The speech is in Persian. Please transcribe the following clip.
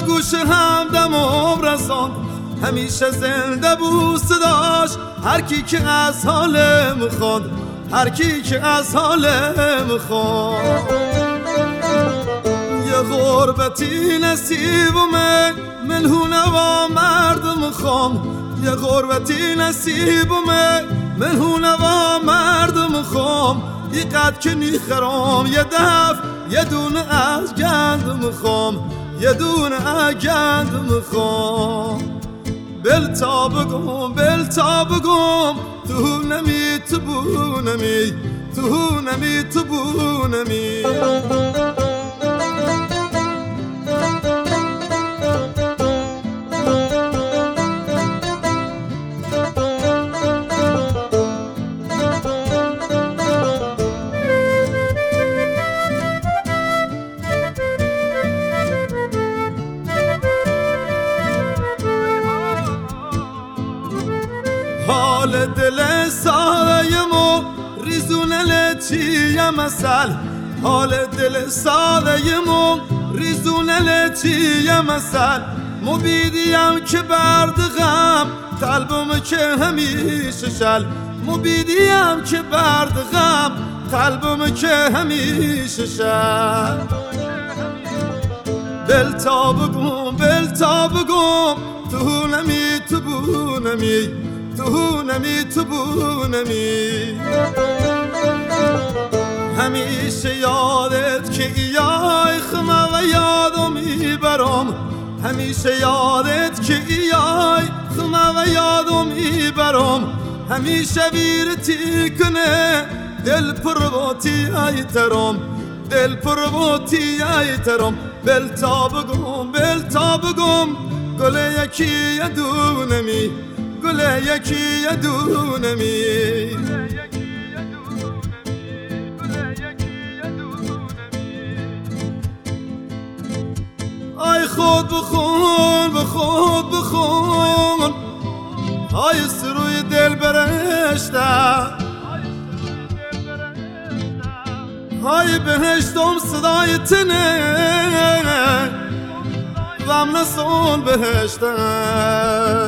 به گوش همدمم رساند، همیشه زنده بود صداش هر کی که از حالم خواند، هر کی که از حالم خواند. یه غربتی نصیبمه ملهونه و مردم خوام، یه غربتی نصیبمه ملهونه و مردم خوام. اینقدر که نیخرام یه دف یه دونه از گندم خوام، یه دونه از گندم خوام. بل تا بگم بل تا بگم تو نمی تو بو نمی، تو نمی تو بو نمی. حال دل ساده مو ریزونه لچی مثل، حال دل ساده مو ریزونه لچی مثل. مبیدیم که برد غم قلبم که همیشه شل، مبیدیم که برد غم قلبم که همیشه شل. بل تا بگم بل تا بگم تو نمی تو بو نمی، تو نمی تو بو نمی. همیشه یادت که ایای خمه و یادو میبرم، همیشه یادت که ایای خمه و یادو میبرم. همیشه ویرتی کنه دل پرواتی ای ترم، دل پرواتی ای ترم. بل تا بگم بل تا بگم گل یکی یدونمی، گل یکی یدونمی. آی خود بخون به خود بخون، آی سروی دل برشته، آی بهشتم صدای تنه غم نسون بهشته.